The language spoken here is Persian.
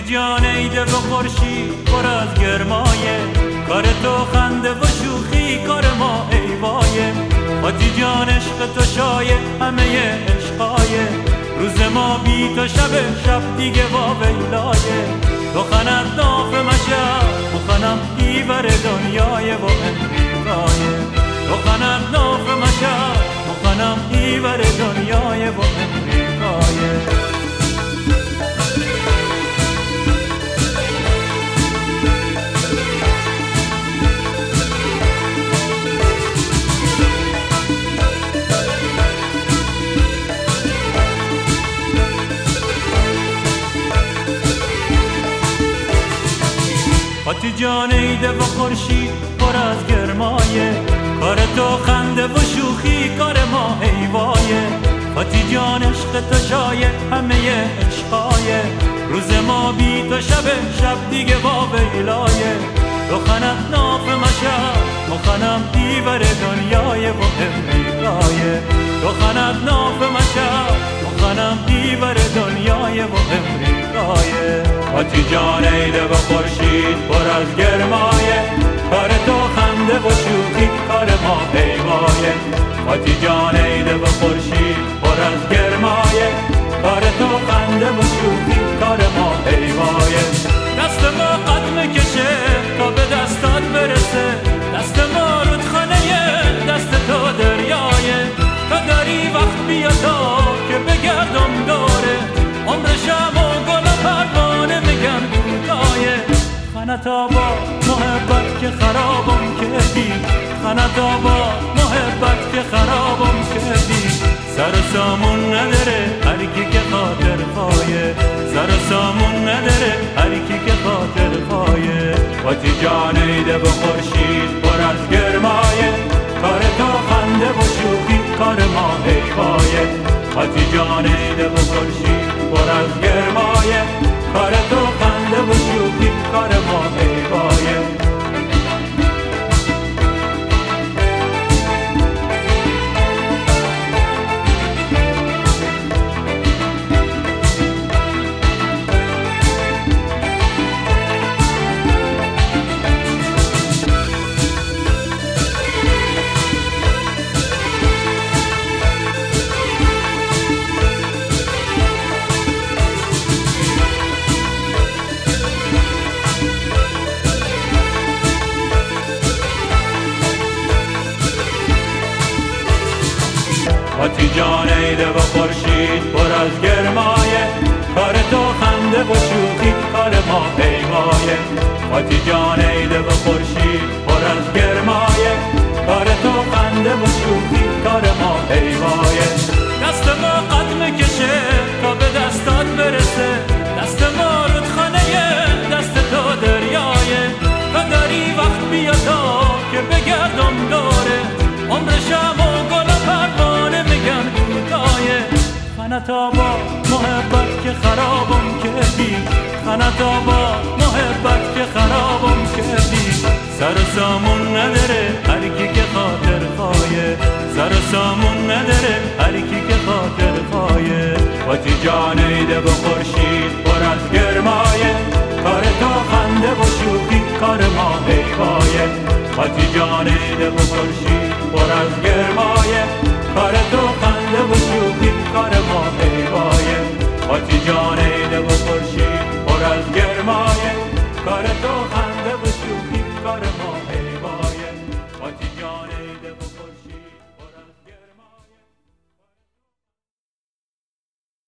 جان ایده و خورشید پر از گرمایه، کار تو خنده و شوخی کار ما ایوایه. فاتی جان عشق تو شایه همه عشقایه، روز ما بی تو شب دیگه با ویلایه. تو خند ناف مشب بخنم ایور دنیای و امریکایه، تو خند ناف مشب بخنم ایور دنیای و امریکایه. فاتی جان ایده و خورشید پر از گرمایه، کار تو خنده و شوخی کار ما ایوایه. فاتی جان عشق تو شایه همه عشقایه، روز ما بی تو شب دیگه با ویلایه. تو خنم ناف مشب مخنم ایور دنیای و امریکایه، تو خنم ناف مشب مخنم ایور دنیای و امریکایه. فاتی جان ایده و خورشید پر از گرمایه، کار تو خنده و شوخی کار ما پیمایه. فاتی جان ایده و خورشید پر از گرمایه، کار تو خنده و شوخی کار ما پیمایه. دست ما قد میکشه تا به دستات برسه، دست ما رودخانه دست تو دریایه. تا داری وقت بیا تا که بگردم دوره، عمر شم و گل و پروانه میگن کوتاهه. خنتا با محبت که خرابم کردی، خنتا با محبت که خرابم کردی. سر و سامون نداره هر کی که خاطر خواهیه، سر و سامون نداره هر کی که خاطر خواهیه. فاتی جان ایده و خورشید پر از گرمایه، کار تو خنده و شوخی کار ما ایوایه. فاتی جان ایده و خورشید پر از گرمایه، کار تو خنده و شوخی کار ما ایوایه. فاتی جان ایده و خورشید پر از گرمایه، کار تو خنده و شوخی کار ما پیمایه. فاتی جان ایده و خورشید پر از گرمایه، کار تو خنده و شوخی کار ما پیمایه. دست ما قد میکشه تا به دستات برسه، دست ما رودخانه دست تو دریایه. تا داری وقت بیا تا که بگردم دوره، عمر شم و گل و پروانه میگن کوتاهه. خنتا با محبت که خرابم کردی، خنتا با محبت که خرابم کردی. سر و سامون نداره هر کی که خاطر خواهیه، سر و سامون نداره هر کی که خاطر خواهیه. فاتی جان ایده و خورشید پر از گرمایه، کار تو خنده و شوخی کار ما ایوایه. فاتی جان ایده و خورشید پر از گرمایه، کار تو خنده و شوخی کار ما ایوایه. فاتی جان